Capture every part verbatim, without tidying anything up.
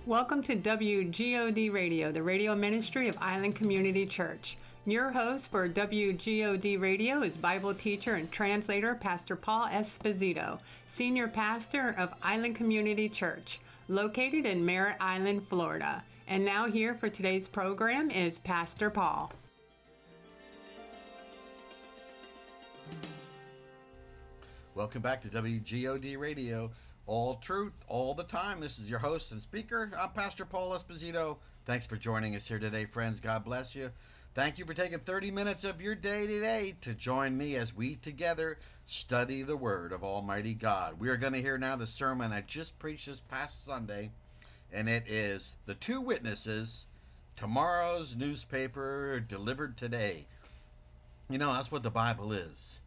Welcome to W G O D Radio, the radio ministry of Island Community Church. Your host for W G O D Radio is Bible teacher and translator Pastor Paul Esposito, senior pastor of Island Community Church, located in Merritt Island, Florida. And now here for today's program is Pastor Paul. Welcome back to W G O D Radio. All truth, all the time. This is your host and speaker. I'm Pastor Paul Esposito. Thanks for joining us here today, friends. God bless you. Thank you for taking thirty minutes of your day today to join me as we together study the Word of Almighty God. We are going to hear now the sermon I just preached this past Sunday, and it is The Two Witnesses, Tomorrow's Newspaper Delivered Today. You know, that's what the Bible is.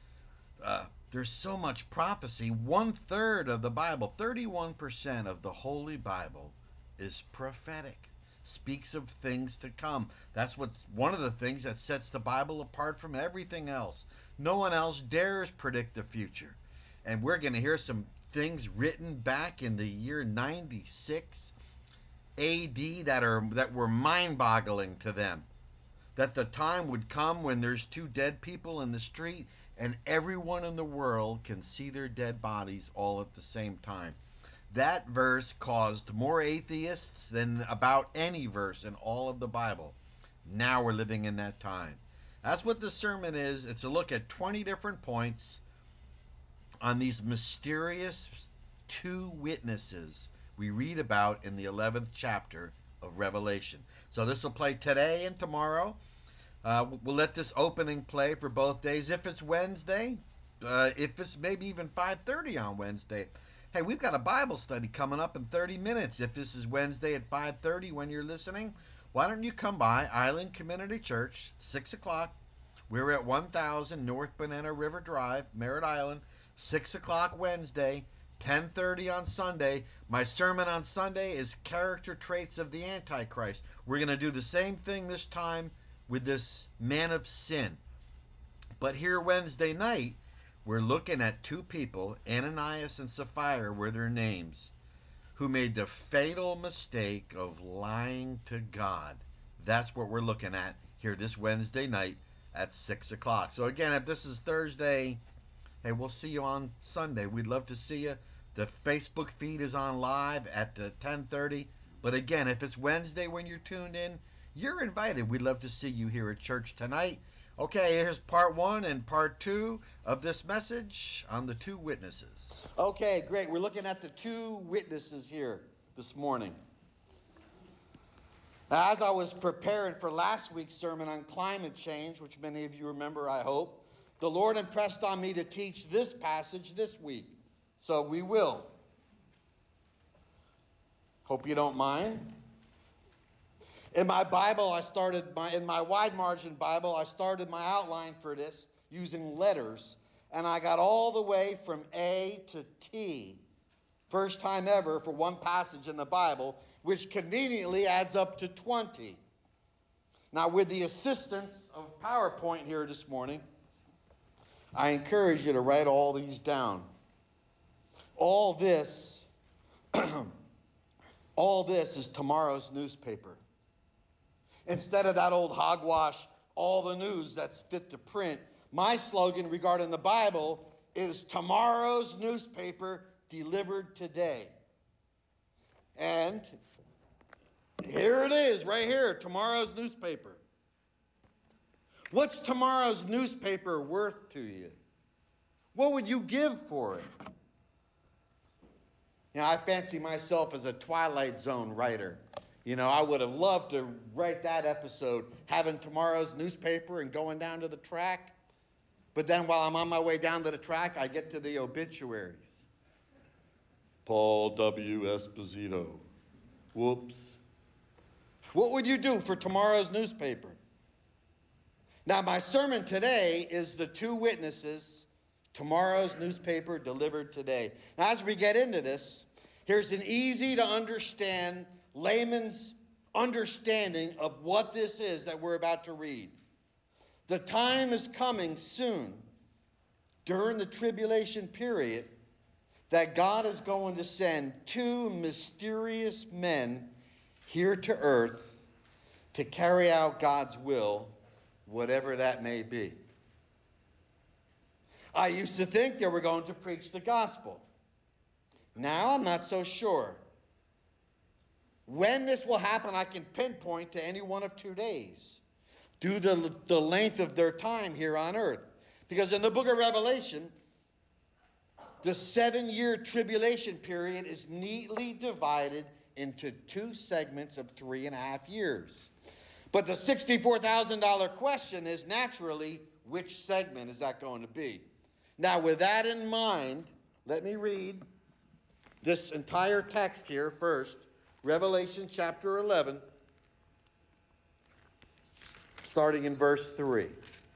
Uh, There's so much prophecy. One third of the Bible, thirty-one percent of the Holy Bible is prophetic. Speaks of things to come. That's what's one of the things that sets the Bible apart from everything else. No one else dares predict the future. And we're going to hear some things written back in the year ninety-six A D that are that were mind-boggling to them. That the time would come when there's two dead people in the street and everyone in the world can see their dead bodies all at the same time. That verse caused more atheists than about any verse in all of the Bible. Now we're living in that time. That's what this sermon is. It's a look at twenty different points on these mysterious two witnesses we read about in the eleventh chapter of Revelation. So this will play today and tomorrow. Uh, we'll let this opening play for both days. If it's Wednesday, uh, if it's maybe even five thirty on Wednesday. Hey, we've got a Bible study coming up in thirty minutes. If this is Wednesday at five thirty when you're listening, why don't you come by Island Community Church, six o'clock. We're at one thousand North Banana River Drive, Merritt Island, six o'clock Wednesday, ten thirty on Sunday. My sermon on Sunday is Character Traits of the Antichrist. We're going to do the same thing this time with this man of sin. But here Wednesday night, we're looking at two people, Ananias and Sapphira were their names, who made the fatal mistake of lying to God. That's what we're looking at here this Wednesday night at six o'clock. So again, if this is Thursday, hey, we'll see you on Sunday. We'd love to see you. The Facebook feed is on live at ten thirty. But again, if it's Wednesday when you're tuned in, you're invited. We'd love to see you here at church tonight. Okay, here's part one and part two of this message on the two witnesses. Okay, great. We're looking at the two witnesses here this morning. Now, as I was preparing for last week's sermon on climate change, which many of you remember, I hope, the Lord impressed on me to teach this passage this week. So we will. Hope you don't mind. In my Bible, I started my in my wide margin Bible, I started my outline for this using letters, and I got all the way from A to T. First time ever for one passage in the Bible, which conveniently adds up to twenty. Now, with the assistance of PowerPoint here this morning, I encourage you to write all these down. All this, all this is tomorrow's newspaper. Instead of that old hogwash, all the news that's fit to print, my slogan regarding the Bible is tomorrow's newspaper delivered today. And here it is, right here, tomorrow's newspaper. What's tomorrow's newspaper worth to you? What would you give for it? You know, I fancy myself as a Twilight Zone writer. You know, I would have loved to write that episode, having tomorrow's newspaper and going down to the track. But then while I'm on my way down to the track, I get to the obituaries. Paul W. Esposito. Whoops. What would you do for tomorrow's newspaper? Now, my sermon today is the two witnesses, tomorrow's newspaper delivered today. Now, as we get into this, here's an easy to understand layman's understanding of what this is that we're about to read. The time is coming soon, during the tribulation period, that God is going to send two mysterious men here to earth to carry out God's will, whatever that may be. I used to think they were going to preach the gospel. Now I'm not so sure. When this will happen, I can pinpoint to any one of two days, due to the, the length of their time here on earth. Because in the book of Revelation, the seven-year tribulation period is neatly divided into two segments of three and a half years. But the sixty-four thousand dollars question is naturally, which segment is that going to be? Now, with that in mind, let me read this entire text here first. Revelation chapter eleven, starting in verse three.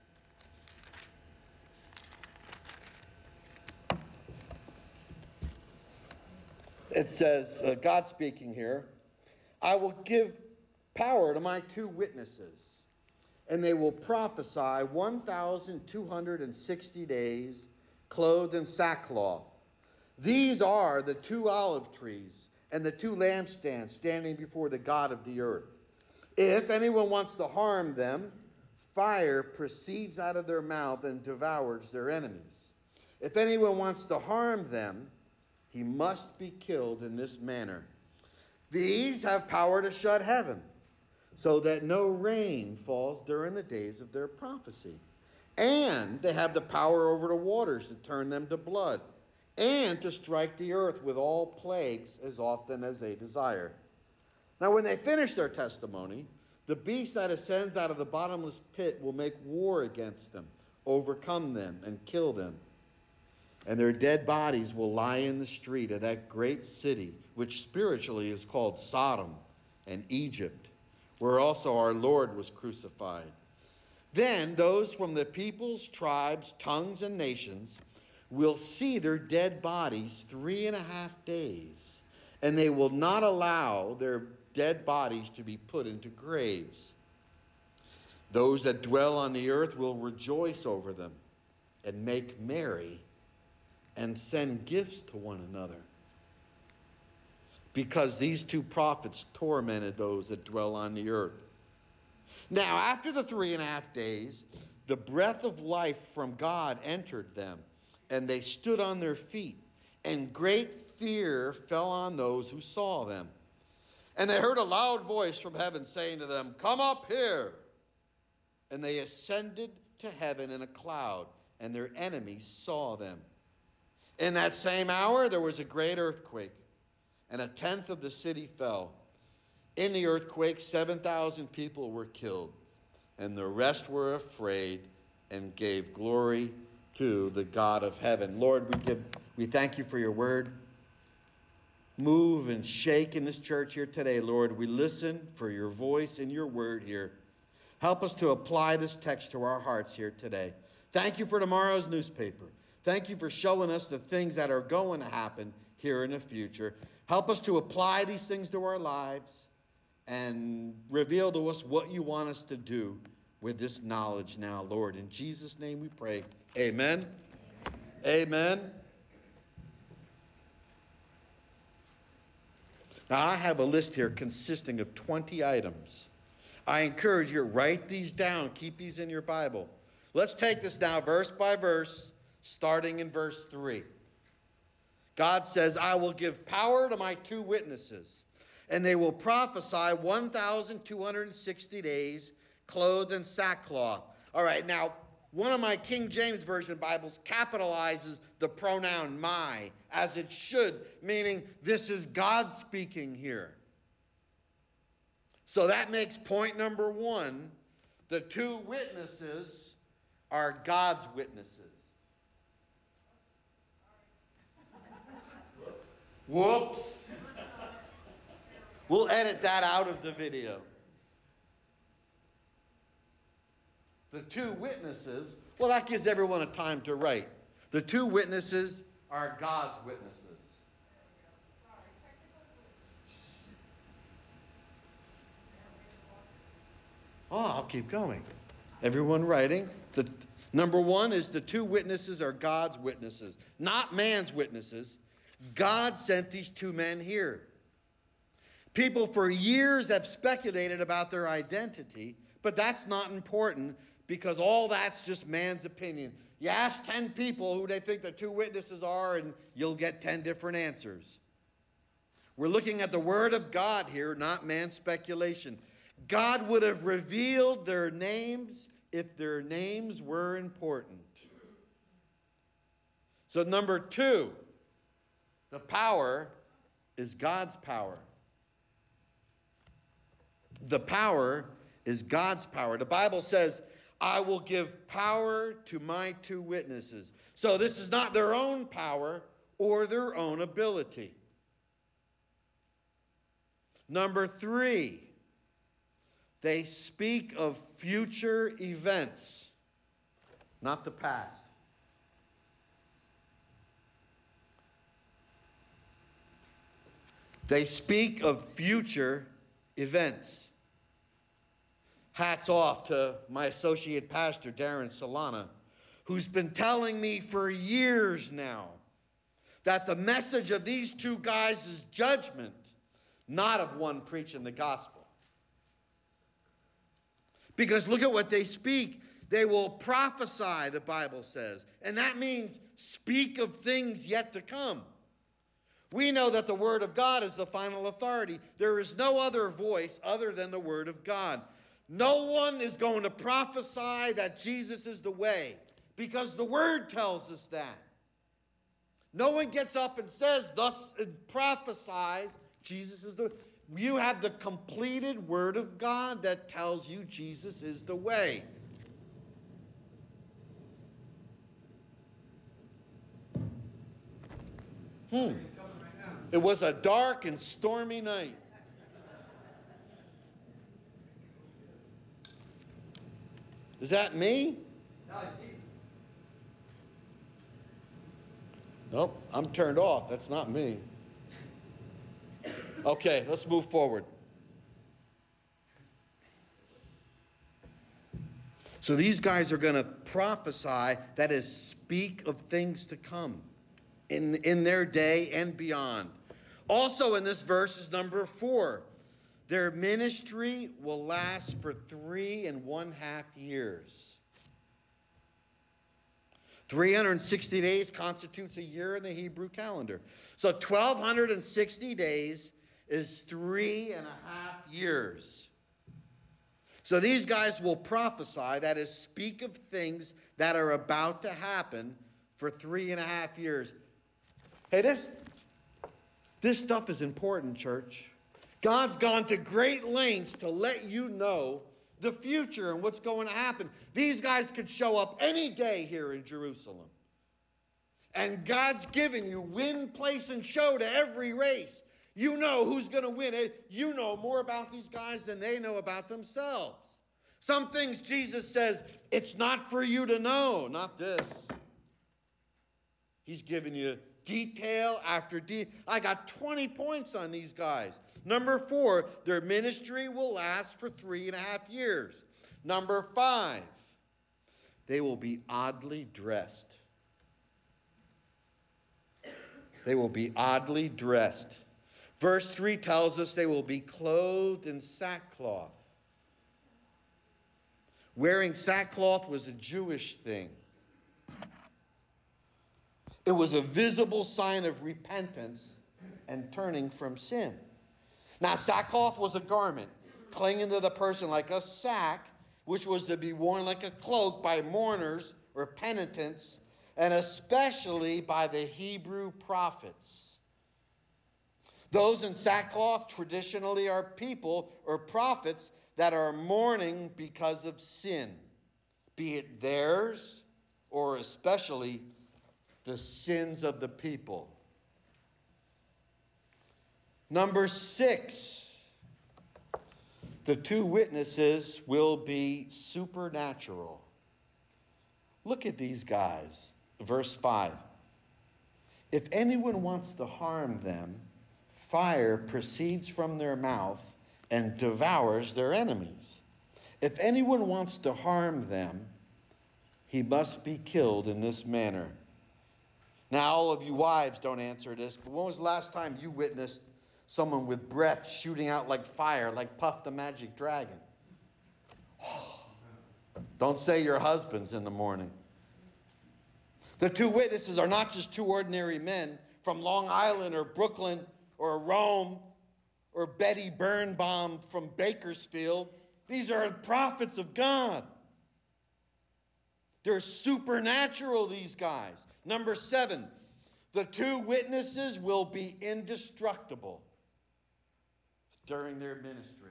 It says, uh, God speaking here, I will give power to my two witnesses, and they will prophesy one thousand two hundred sixty days, clothed in sackcloth. These are the two olive trees and the two lampstands standing before the God of the earth. If anyone wants to harm them, fire proceeds out of their mouth and devours their enemies. If anyone wants to harm them, he must be killed in this manner. These have power to shut heaven, so that no rain falls during the days of their prophecy. And they have the power over the waters to turn them to blood, and to strike the earth with all plagues as often as they desire. Now, when they finish their testimony, the beast that ascends out of the bottomless pit will make war against them, overcome them, and kill them. And their dead bodies will lie in the street of that great city, which spiritually is called Sodom and Egypt, where also our Lord was crucified. Then those from the peoples, tribes, tongues, and nations will see their dead bodies three and a half days, and they will not allow their dead bodies to be put into graves. Those that dwell on the earth will rejoice over them and make merry and send gifts to one another, because these two prophets tormented those that dwell on the earth. Now, after the three and a half days, the breath of life from God entered them, and they stood on their feet, and great fear fell on those who saw them. And they heard a loud voice from heaven saying to them, "Come up here." And they ascended to heaven in a cloud, and their enemies saw them. In that same hour, there was a great earthquake, and a tenth of the city fell. In the earthquake, seven thousand people were killed, and the rest were afraid and gave glory to the God of heaven. Lord, we give, we thank you for your word. Move and shake in this church here today, Lord. We listen for your voice and your word here. Help us to apply this text to our hearts here today. Thank you for tomorrow's newspaper. Thank you for showing us the things that are going to happen here in the future. Help us to apply these things to our lives and reveal to us what you want us to do with this knowledge now, Lord. In Jesus' name we pray. Amen. Amen. Now, I have a list here consisting of twenty items. I encourage you to write these down. Keep these in your Bible. Let's take this now verse by verse, starting in verse three. God says, I will give power to my two witnesses, and they will prophesy one thousand two hundred sixty days, clothed in sackcloth. All right, now, one of my King James Version Bibles capitalizes the pronoun my, as it should, meaning this is God speaking here. So that makes point number one. The two witnesses are God's witnesses. Whoops. We'll edit that out of the video. The two witnesses, well, that gives everyone a time to write. The two witnesses are God's witnesses. Oh, I'll keep going. Everyone writing. The number one is the two witnesses are God's witnesses, not man's witnesses. God sent these two men here. People for years have speculated about their identity, but that's not important because all that's just man's opinion. You ask ten people who they think the two witnesses are, and you'll get ten different answers. We're looking at the Word of God here, not man's speculation. God would have revealed their names if their names were important. So number two, the power is God's power. The power is God's power. The Bible says, I will give power to my two witnesses. So this is not their own power or their own ability. Number three, they speak of future events, not the past. They speak of future events. Hats off to my associate pastor, Darren Solana, who's been telling me for years now that the message of these two guys is judgment, not of one preaching the gospel. Because look at what they speak. They will prophesy, the Bible says. And that means speak of things yet to come. We know that the Word of God is the final authority. There is no other voice other than the Word of God. No one is going to prophesy that Jesus is the way, because the Word tells us that. No one gets up and says, thus it prophesies, Jesus is the way. You have the completed Word of God that tells you Jesus is the way. Hmm. It was a dark and stormy night. Is that me? No, it's Jesus. Nope, I'm turned off. That's not me. Okay, let's move forward. So these guys are going to prophesy, that is, speak of things to come in, in their day and beyond. Also in this verse is number four. Their ministry will last for three and one half years. three hundred sixty days constitutes a year in the Hebrew calendar. So twelve sixty days is three and a half years. So these guys will prophesy, that is, speak of things that are about to happen for three and a half years. Hey, this, this stuff is important, church. God's gone to great lengths to let you know the future and what's going to happen. These guys could show up any day here in Jerusalem. And God's given you win, place, and show to every race. You know who's going to win it. You know more about these guys than they know about themselves. Some things Jesus says, it's not for you to know, not this. He's given you detail after detail. I got twenty points on these guys. Number four, their ministry will last for three and a half years. Number five, they will be oddly dressed. They will be oddly dressed. Verse three tells us they will be clothed in sackcloth. Wearing sackcloth was a Jewish thing. It was a visible sign of repentance and turning from sin. Now, sackcloth was a garment clinging to the person like a sack, which was to be worn like a cloak by mourners or penitents, and especially by the Hebrew prophets. Those in sackcloth traditionally are people or prophets that are mourning because of sin, be it theirs or especially the sins of the people. Number six, the two witnesses will be supernatural. Look at these guys. Verse five. If anyone wants to harm them, fire proceeds from their mouth and devours their enemies. If anyone wants to harm them, he must be killed in this manner. Now, all of you wives don't answer this, but when was the last time you witnessed someone with breath shooting out like fire, like Puff the Magic Dragon? Don't say your husbands in the morning. The two witnesses are not just two ordinary men from Long Island or Brooklyn or Rome or Betty Birnbaum from Bakersfield. These are prophets of God. They're supernatural, these guys. Number seven, the two witnesses will be indestructible during their ministry.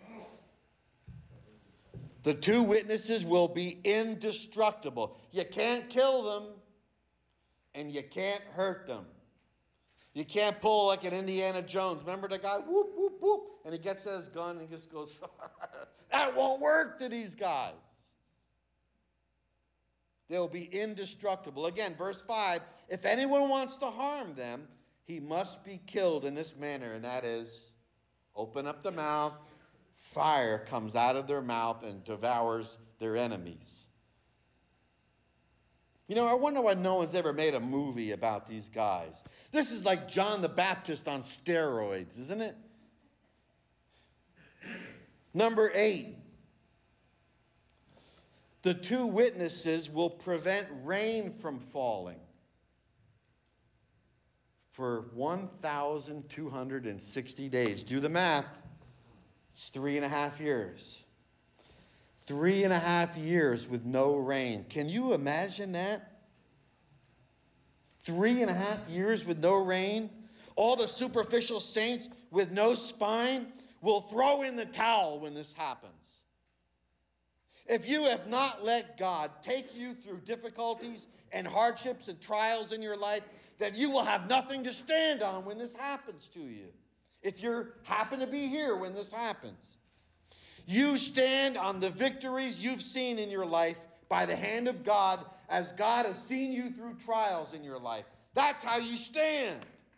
The two witnesses will be indestructible. You can't kill them, and you can't hurt them. You can't pull like an Indiana Jones. Remember the guy, whoop, whoop, whoop, and he gets his gun and just goes, that won't work to these guys. They'll be indestructible. Again, verse five, if anyone wants to harm them, he must be killed in this manner, and that is, open up the mouth, fire comes out of their mouth and devours their enemies. You know, I wonder why no one's ever made a movie about these guys. This is like John the Baptist on steroids, isn't it? Number eight, the two witnesses will prevent rain from falling for one thousand two hundred sixty days. Do the math. It's three and a half years. Three and a half years with no rain. Can you imagine that? Three and a half years with no rain. All the superficial saints with no spine will throw in the towel when this happens. If you have not let God take you through difficulties and hardships and trials in your life, then you will have nothing to stand on when this happens to you. If you happen to be here when this happens. You stand on the victories you've seen in your life by the hand of God as God has seen you through trials in your life. That's how you stand.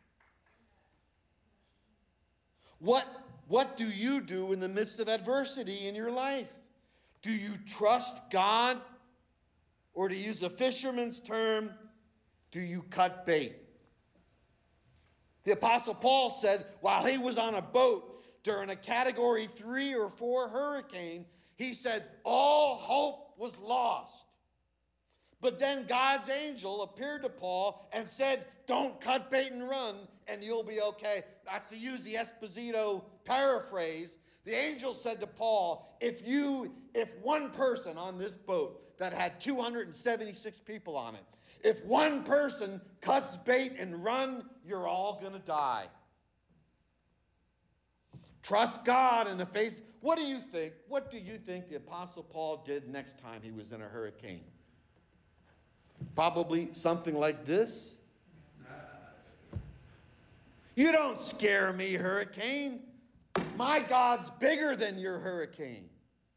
What, what do you do in the midst of adversity in your life? Do you trust God? Or to use a fisherman's term, do you cut bait? The Apostle Paul said while he was on a boat during a category three or four hurricane, he said all hope was lost. But then God's angel appeared to Paul and said, don't cut bait and run and you'll be okay. That's to use the Esposito paraphrase. The angel said to Paul, if you, if one person on this boat that had two hundred seventy-six people on it, if one person cuts bait and run, you're all going to die. Trust God in the face. What do you think? What do you think the Apostle Paul did next time he was in a hurricane? Probably something like this. You don't scare me, hurricane. My God's bigger than your hurricane.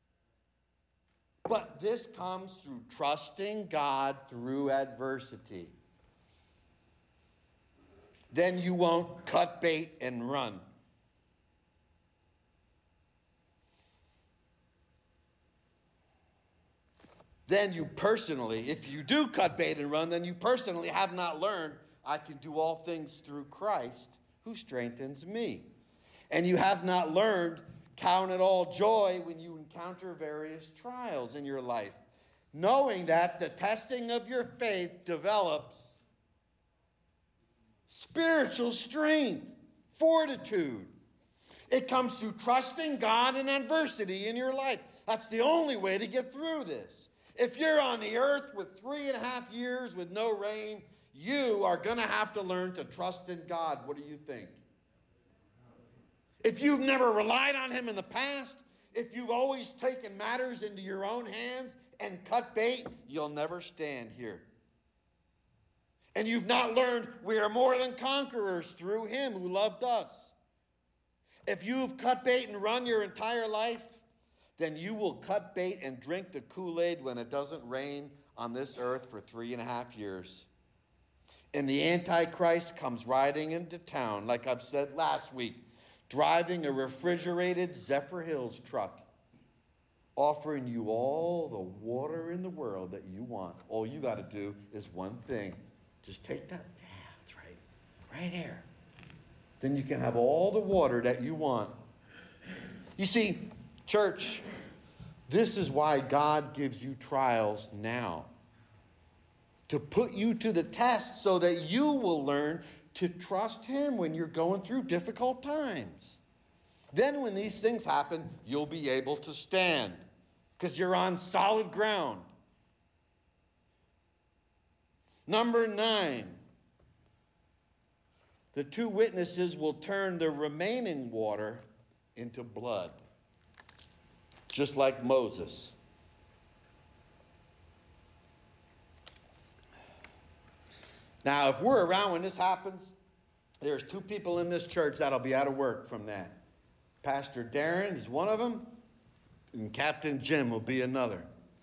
But this comes through trusting God through adversity. Then you won't cut bait and run. Then you personally, if you do cut bait and run, then you personally have not learned, I can do all things through Christ who strengthens me. And you have not learned, count it all joy when you encounter various trials in your life, knowing that the testing of your faith develops spiritual strength, fortitude. It comes through trusting God in adversity in your life. That's the only way to get through this. If you're on the earth with three and a half years with no rain, you are going to have to learn to trust in God. What do you think? If you've never relied on him in the past, if you've always taken matters into your own hands and cut bait, you'll never stand here. And you've not learned we are more than conquerors through him who loved us. If you've cut bait and run your entire life, then you will cut bait and drink the Kool-Aid when it doesn't rain on this earth for three and a half years. And the Antichrist comes riding into town, like I've said last week, driving a refrigerated Zephyr Hills truck, offering you all the water in the world that you want. All you got to do is one thing. Just take that. Yeah, that's right. Right here. Then you can have all the water that you want. You see, church, this is why God gives you trials now. To put you to the test so that you will learn to trust Him when you're going through difficult times. Then when these things happen, you'll be able to stand because you're on solid ground. Number nine, the two witnesses will turn the remaining water into blood, just like Moses. Now, if we're around when this happens, there's two people in this church that'll be out of work from that. Pastor Darren is one of them, and Captain Jim will be another.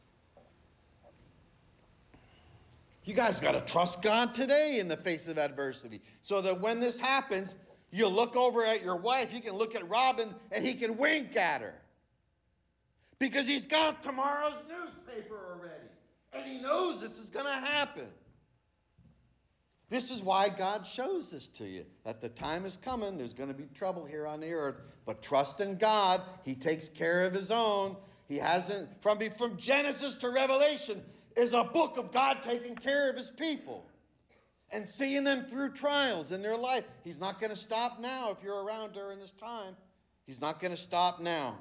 You guys got to trust God today in the face of adversity, so that when this happens, you look over at your wife, you can look at Robin, and he can wink at her. Because he's got tomorrow's newspaper already, and he knows this is going to happen. This is why God shows this to you, that the time is coming, there's going to be trouble here on the earth, but trust in God. He takes care of His own. He hasn't, from, from Genesis to Revelation, is a book of God taking care of His people and seeing them through trials in their life. He's not going to stop now if you're around during this time. He's not going to stop now.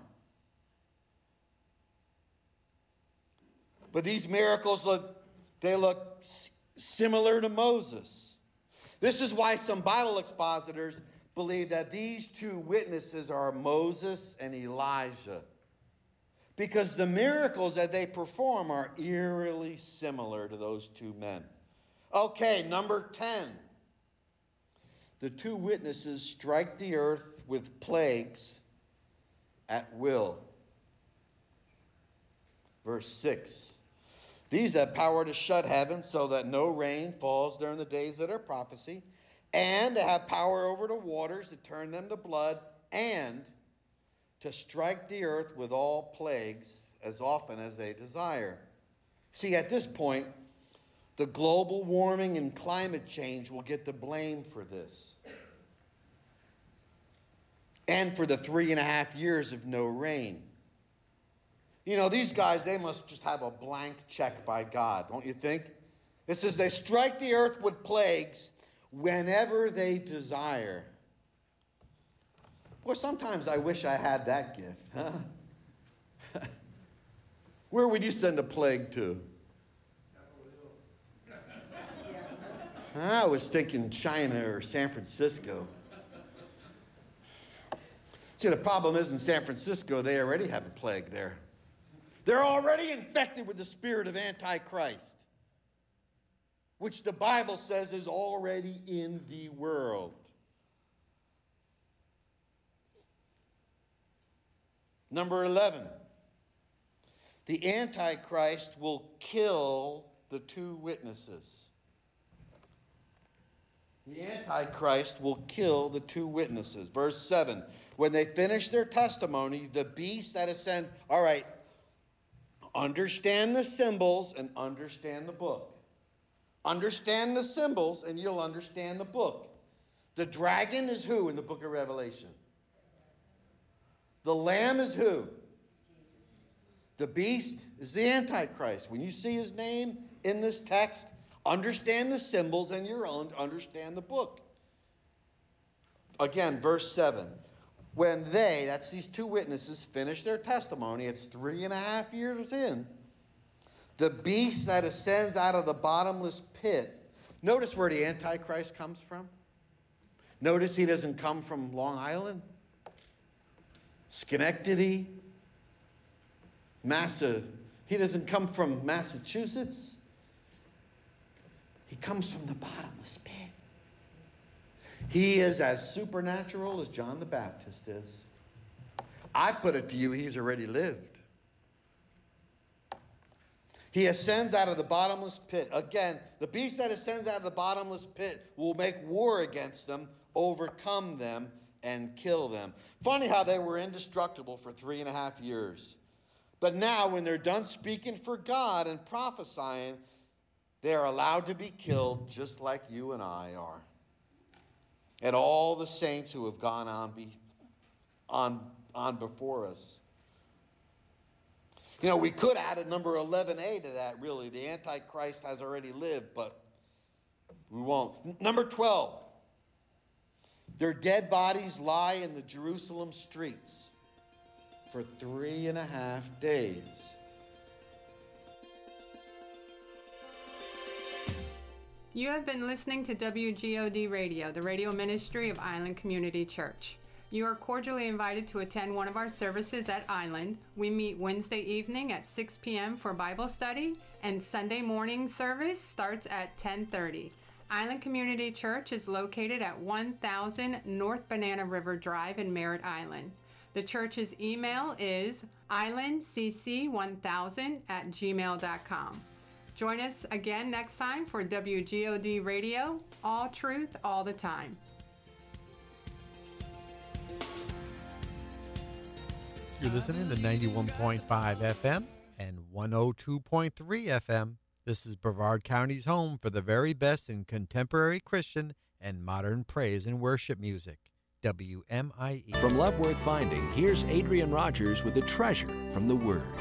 But these miracles look, they look similar to Moses. This is why some Bible expositors believe that these two witnesses are Moses and Elijah, because the miracles that they perform are eerily similar to those two men. Okay, number ten. The two witnesses strike the earth with plagues at will. Verse six. These have power to shut heaven so that no rain falls during the days of their prophecy, and to have power over the waters to turn them to blood, and to strike the earth with all plagues as often as they desire. See, at this point, the global warming and climate change will get the blame for this. And for the three and a half years of no rain. You know, these guys, they must just have a blank check by God, don't you think? It says they strike the earth with plagues whenever they desire. Boy, sometimes I wish I had that gift, huh? Where would you send a plague to? I was thinking China or San Francisco. See, the problem is in San Francisco, they already have a plague there. They're already infected with the spirit of Antichrist, which the Bible says is already in the world. Number eleven. The Antichrist will kill the two witnesses. The Antichrist will kill the two witnesses. Verse seven. When they finish their testimony, the beast that ascends. All right. Understand the symbols and understand the book. Understand the symbols and you'll understand the book. The dragon is who in the book of Revelation? The lamb is who? The beast is the Antichrist. When you see his name in this text, understand the symbols and you'll understand the book. Again, verse seven. When they, that's these two witnesses, finish their testimony, it's three and a half years in, the beast that ascends out of the bottomless pit. Notice where the Antichrist comes from. Notice he doesn't come from Long Island, Schenectady, Massa. He doesn't come from Massachusetts. He comes from the bottomless pit. He is as supernatural as John the Baptist is. I put it to you, he's already lived. He ascends out of the bottomless pit. Again, the beast that ascends out of the bottomless pit will make war against them, overcome them, and kill them. Funny how they were indestructible for three and a half years. But now, when they're done speaking for God and prophesying, They are allowed to be killed just like you and I are. And all the saints who have gone on, be, on, on before us. You know, we could add a number eleven A to that, really. The Antichrist has already lived, but we won't. Number twelve. Their dead bodies lie in the Jerusalem streets for three and a half days. You have been listening to W G O D Radio, the radio ministry of Island Community Church. You are cordially invited to attend one of our services at Island. We meet Wednesday evening at six p.m. for Bible study, and Sunday morning service starts at ten thirty. Island Community Church is located at one thousand North Banana River Drive in Merritt Island. The church's email is island c c one thousand at gmail dot com. Join us again next time for W G O D Radio, all truth, all the time. You're listening to ninety-one point five F M and one oh two point three F M. This is Brevard County's home for the very best in contemporary Christian and modern praise and worship music. W M I E. From Love Worth Finding, here's Adrian Rogers with a treasure from the Word.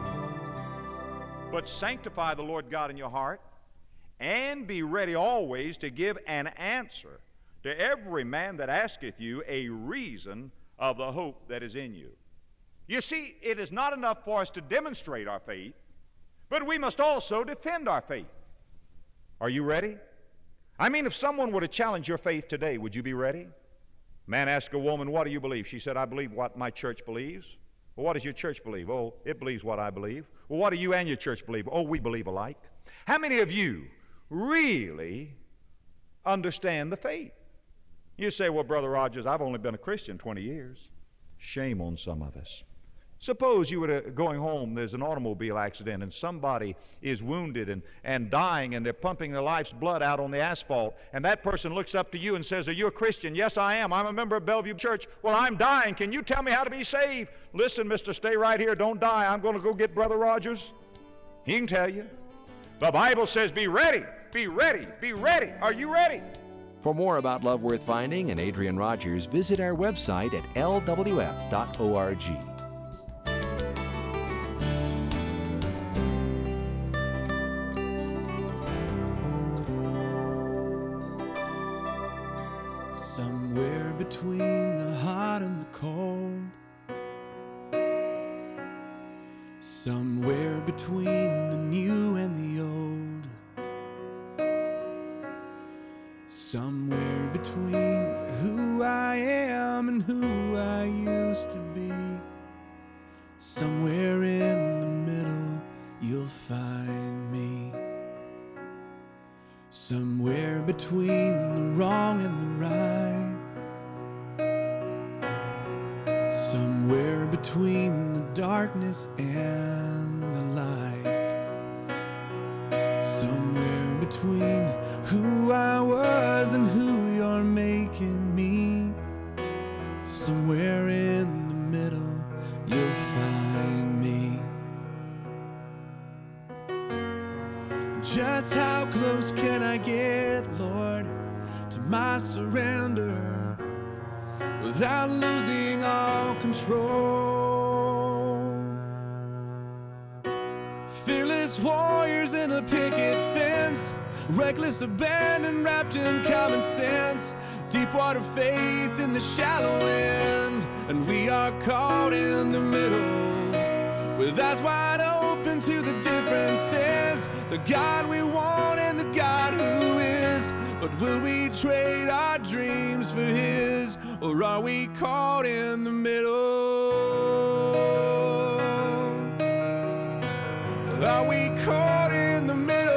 But sanctify the Lord God in your heart, and be ready always to give an answer to every man that asketh you a reason of the hope that is in you. You see, it is not enough for us to demonstrate our faith, but we must also defend our faith. Are you ready? I mean, if someone were to challenge your faith today, would you be ready? Man asked a woman, what do you believe? She said, I believe what my church believes. Well, what does your church believe? Oh, it believes what I believe. Well, what do you and your church believe? Oh, we believe alike. How many of you really understand the faith? You say, well, Brother Rogers, I've only been a Christian twenty years. Shame on some of us. Suppose you were to, going home, there's an automobile accident and somebody is wounded and, and dying, and they're pumping their life's blood out on the asphalt, and that person looks up to you and says, are you a Christian? Yes, I am. I'm a member of Bellevue Church. Well, I'm dying. Can you tell me how to be saved? Listen, mister, stay right here. Don't die. I'm going to go get Brother Rogers. He can tell you. The Bible says be ready, be ready, be ready. Are you ready? For more about Love Worth Finding and Adrian Rogers, visit our website at l w f dot org. Somewhere between the hot and the cold, somewhere between the new and the old, somewhere between who I am and who I used to be, somewhere in the middle you'll find me. Somewhere between the wrong and the right, somewhere between the darkness and the light, somewhere between who I was and who you're making me, somewhere in the middle you'll find me. Just how close can I get, Lord, to my surrender without losing all control? Fearless warriors in a picket fence, reckless abandon wrapped in common sense, deep water faith in the shallow end, and we are caught in the middle with eyes wide open to the differences, the God we want and the God who is. But will we trade our dreams for His, or are we caught in the middle? Are we caught in the middle?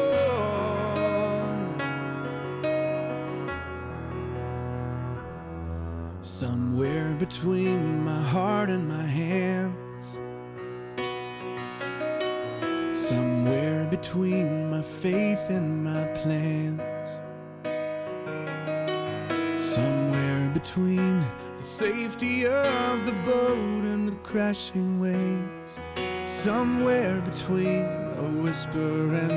Somewhere between my heart and my hands, somewhere between my faith and my plans, somewhere between the safety of the boat and the crashing waves, somewhere between a whisper and